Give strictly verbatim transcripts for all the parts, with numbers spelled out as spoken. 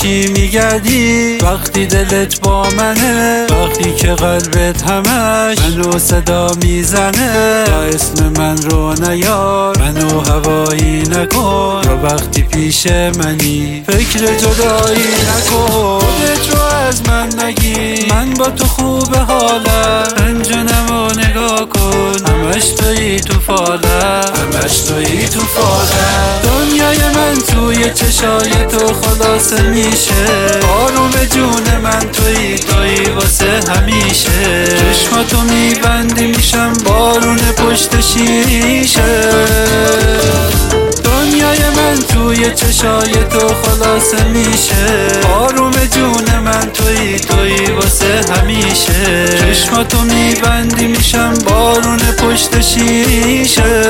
چی میگردی وقتی دلت با منه، وقتی که قلبت همش منو صدا میزنه. یا اسم من رو نیار، منو هوایی نکن، یا وقتی پیش منی فکر جدایی نکن. خودت رو از من نگی، من با تو خوب حالم، انجانمو نگاه کن، همش تویی تو فالم، همش تویی تو فالم. دنیای من توی چشای تو خلاصه میشه، آروم جون من تویی، تویی واسه همیشه. چشماتو میبندی میشم بارون پشت شیشه. دنیای من توی چشای تو خلاصه میشه، آروم جون من تویی، تویی واسه همیشه. چشماتو میبندی میشم بارون پشت شیشه.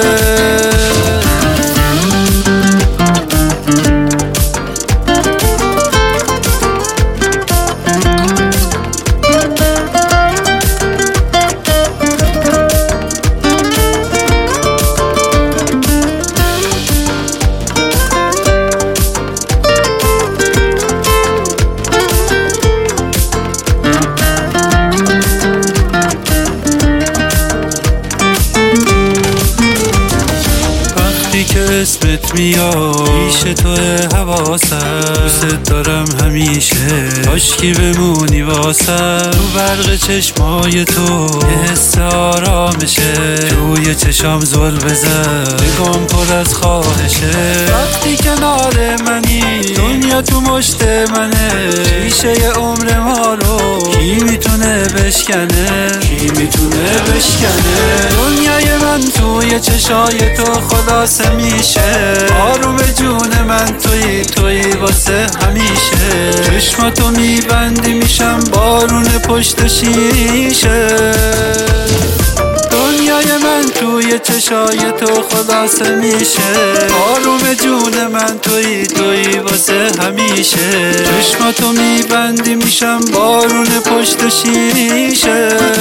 که اسمت میاد پیش تو حواسم، دوست دارم همیشه، کاشکی بمونی واسم. تو برق چشمای تو یه حس آرامشه، توی چشام زل بزن، نگام پر از خواهشه. وقتی کنار منی دنیا تو مشت منه، شیشه عمر ما رو کی میتونه بشکنه، کی میتونه بشکنه. دنیای من توی چشای تو خلاصه میشه، آروم جون من تویی، تویی واسه همیشه. چشماتو میبندی میشم بارون پشت شیشه. دنیای من توی چشای تو خلاصه میشه، آروم جون من تویی، تویی واسه همیشه. چشماتو میبندی میشم بارون پشت شیشه.